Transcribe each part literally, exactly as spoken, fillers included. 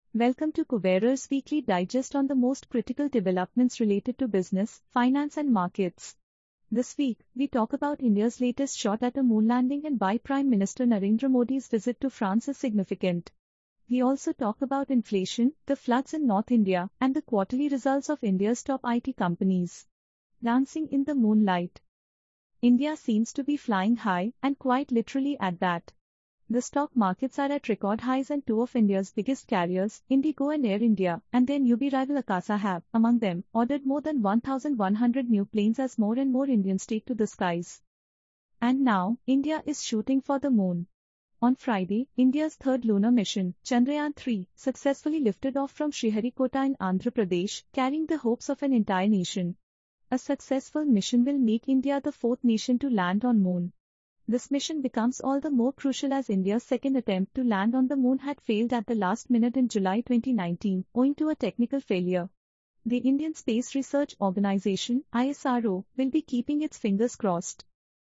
Welcome to Kuberer's weekly digest on the most critical developments related to business, finance and markets. This week, we talk about India's latest shot at a moon landing and why Prime Minister Narendra Modi's visit to France is significant. We also talk about inflation, the floods in North India, and the quarterly results of India's top I T companies. Dancing in the moonlight. India seems to be flying high, and quite literally at that. The stock markets are at record highs and two of India's biggest carriers, Indigo and Air India, and their newbie rival Akasa have, among them, ordered more than one thousand one hundred new planes as more and more Indians take to the skies. And now, India is shooting for the moon. On Friday, India's third lunar mission, Chandrayaan three, successfully lifted off from Sriharikota in Andhra Pradesh, carrying the hopes of an entire nation. A successful mission will make India the fourth nation to land on moon. This mission becomes all the more crucial as India's second attempt to land on the moon had failed at the last minute in July twenty nineteen, owing to a technical failure. The Indian Space Research Organisation, I S R O, will be keeping its fingers crossed.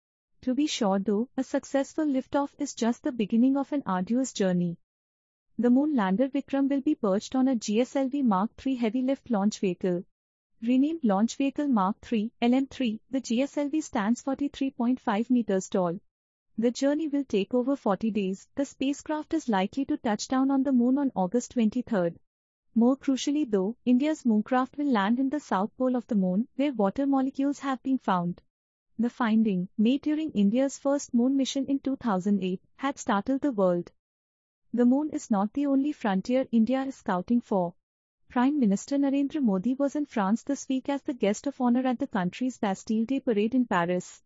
To be sure though, a successful liftoff is just the beginning of an arduous journey. The moon lander Vikram will be perched on a G S L V Mark three heavy lift launch vehicle. Renamed Launch Vehicle Mark three, L M three, the G S L V stands forty-three point five meters tall. The journey will take over forty days. The spacecraft is likely to touch down on the moon on August twenty-third. More crucially though, India's mooncraft will land in the south pole of the moon, where water molecules have been found. The finding, made during India's first moon mission in two thousand eight, had startled the world. The moon is not the only frontier India is scouting for. Prime Minister Narendra Modi was in France this week as the guest of honor at the country's Bastille Day parade in Paris.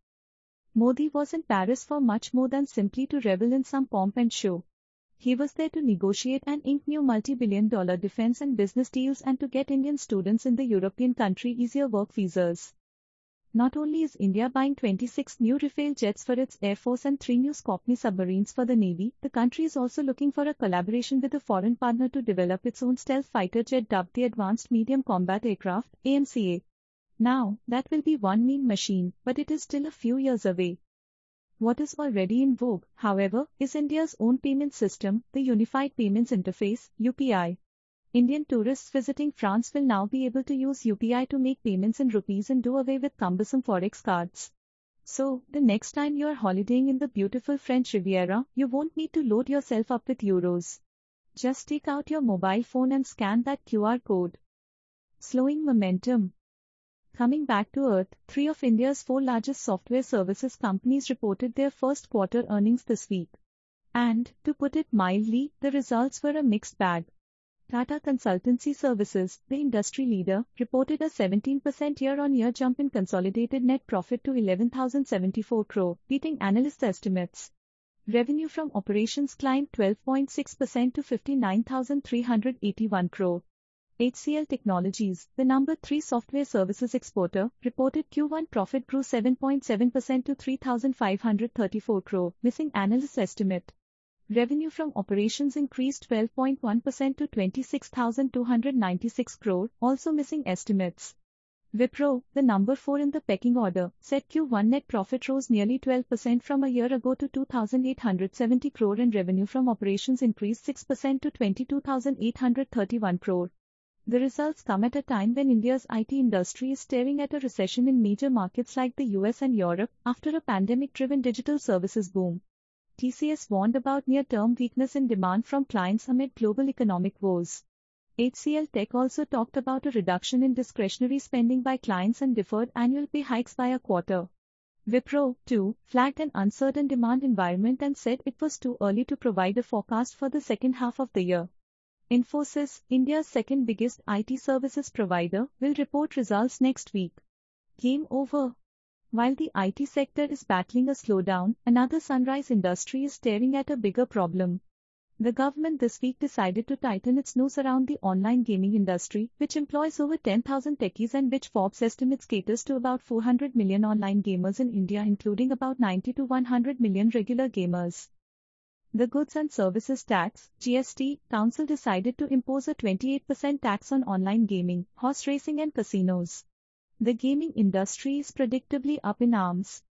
Modi was in Paris for much more than simply to revel in some pomp and show. He was there to negotiate and ink new multi-billion dollar defense and business deals and to get Indian students in the European country easier work visas. Not only is India buying twenty-six new Rafale jets for its Air Force and three new Skopny submarines for the Navy, the country is also looking for a collaboration with a foreign partner to develop its own stealth fighter jet dubbed the Advanced Medium Combat Aircraft, A M C A. Now, that will be one mean machine, but it is still a few years away. What is already in vogue, however, is India's own payment system, the Unified Payments Interface, U P I. Indian tourists visiting France will now be able to use U P I to make payments in rupees and do away with cumbersome forex cards. So, the next time you are holidaying in the beautiful French Riviera, you won't need to load yourself up with euros. Just take out your mobile phone and scan that Q R code. Slowing momentum. Coming back to earth, three of India's four largest software services companies reported their first quarter earnings this week. And, to put it mildly, the results were a mixed bag. Tata Consultancy Services, the industry leader, reported a seventeen percent year-on-year jump in consolidated net profit to eleven thousand seventy-four crore, beating analyst estimates. Revenue from operations climbed twelve point six percent to fifty-nine thousand three hundred eighty-one crore. H C L Technologies, the number three software services exporter, reported Q one profit grew seven point seven percent to three thousand five hundred thirty-four crore, missing analyst estimate. Revenue from operations increased twelve point one percent to twenty-six thousand two hundred ninety-six crore, also missing estimates. Wipro, the number four in the pecking order, said Q one net profit rose nearly twelve percent from a year ago to two thousand eight hundred seventy crore and revenue from operations increased six percent to twenty-two thousand eight hundred thirty-one crore. The results come at a time when India's I T industry is staring at a recession in major markets like the U S and Europe, after a pandemic-driven digital services boom. T C S warned about near-term weakness in demand from clients amid global economic woes. H C L Tech also talked about a reduction in discretionary spending by clients and deferred annual pay hikes by a quarter. Wipro, too, flagged an uncertain demand environment and said it was too early to provide a forecast for the second half of the year. Infosys, India's second biggest I T services provider, will report results next week. Game over. While the I T sector is battling a slowdown, another sunrise industry is staring at a bigger problem. The government this week decided to tighten its noose around the online gaming industry, which employs over ten thousand techies and which Forbes estimates caters to about four hundred million online gamers in India, including about ninety to one hundred million regular gamers. The Goods and Services Tax, G S T, Council decided to impose a twenty-eight percent tax on online gaming, horse racing and casinos. The gaming industry is predictably up in arms.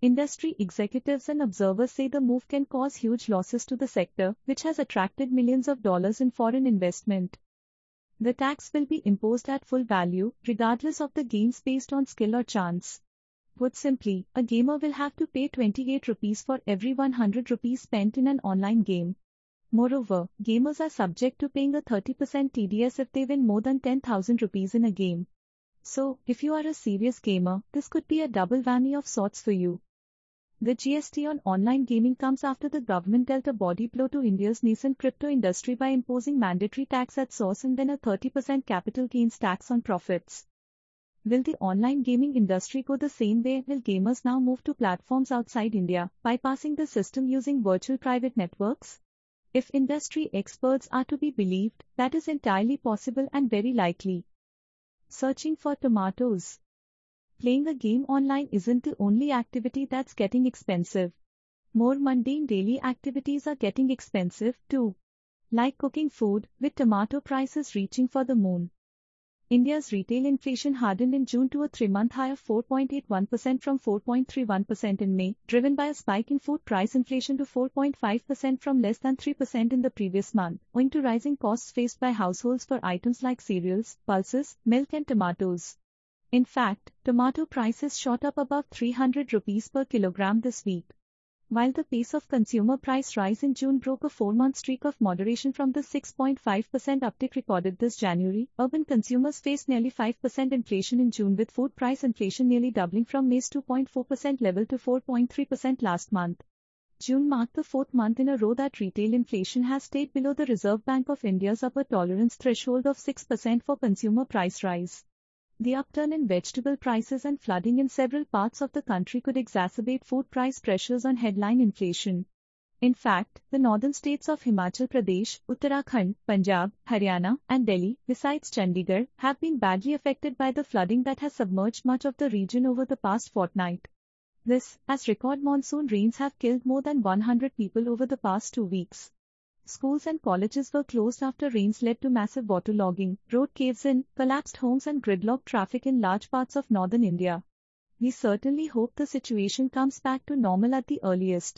Industry executives and observers say the move can cause huge losses to the sector, which has attracted millions of dollars in foreign investment. The tax will be imposed at full value, regardless of the gains based on skill or chance. Put simply, a gamer will have to pay twenty-eight rupees for every one hundred rupees spent in an online game. Moreover, gamers are subject to paying a thirty percent T D S if they win more than ten thousand rupees in a game. So, if you are a serious gamer, this could be a double whammy of sorts for you. The G S T on online gaming comes after the government dealt a body blow to India's nascent crypto industry by imposing mandatory tax at source and then a thirty percent capital gains tax on profits. Will the online gaming industry go the same way? Will gamers now move to platforms outside India, bypassing the system using virtual private networks? If industry experts are to be believed, that is entirely possible and very likely. Searching for tomatoes. Playing a game online isn't the only activity that's getting expensive. More mundane daily activities are getting expensive too. Like cooking food, with tomato prices reaching for the moon. India's retail inflation hardened in June to a three-month high of four point eight one percent from four point three one percent in May, driven by a spike in food price inflation to four point five percent from less than three percent in the previous month, owing to rising costs faced by households for items like cereals, pulses, milk and tomatoes. In fact, tomato prices shot up above three hundred rupees per kilogram this week. While the pace of consumer price rise in June broke a four-month streak of moderation from the six point five percent uptick recorded this January, urban consumers faced nearly five percent inflation in June, with food price inflation nearly doubling from May's two point four percent level to four point three percent last month. June marked the fourth month in a row that retail inflation has stayed below the Reserve Bank of India's upper tolerance threshold of six percent for consumer price rise. The upturn in vegetable prices and flooding in several parts of the country could exacerbate food price pressures on headline inflation. In fact, the northern states of Himachal Pradesh, Uttarakhand, Punjab, Haryana, and Delhi, besides Chandigarh, have been badly affected by the flooding that has submerged much of the region over the past fortnight. This, as record monsoon rains have killed more than one hundred people over the past two weeks. Schools and colleges were closed after rains led to massive waterlogging, road caves-in, collapsed homes and gridlocked traffic in large parts of northern India. We certainly hope the situation comes back to normal at the earliest.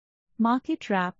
Market wrap.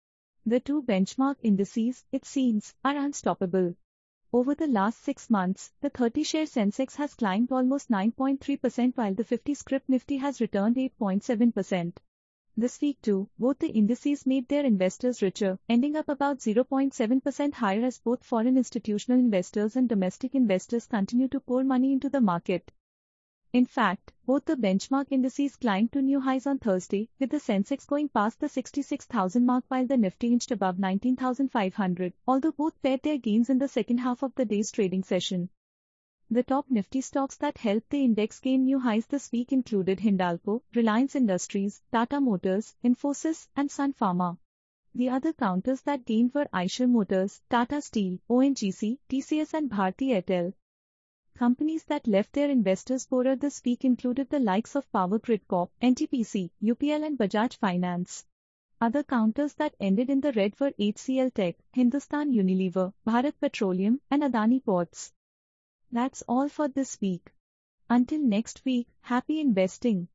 The two benchmark indices, it seems, are unstoppable. Over the last six months, the thirty-share Sensex has climbed almost nine point three percent while the fifty scrip Nifty has returned eight point seven percent. This week too, both the indices made their investors richer, ending up about zero point seven percent higher as both foreign institutional investors and domestic investors continue to pour money into the market. In fact, both the benchmark indices climbed to new highs on Thursday, with the Sensex going past the sixty-six thousand mark while the Nifty inched above nineteen thousand five hundred, although both pared their gains in the second half of the day's trading session. The top Nifty stocks that helped the index gain new highs this week included Hindalco, Reliance Industries, Tata Motors, Infosys, and Sun Pharma. The other counters that gained were Eicher Motors, Tata Steel, O N G C, T C S and Bharti Airtel. Companies that left their investors poorer this week included the likes of Power Grid Corp, N T P C, U P L and Bajaj Finance. Other counters that ended in the red were H C L Tech, Hindustan Unilever, Bharat Petroleum, and Adani Ports. That's all for this week. Until next week, happy investing.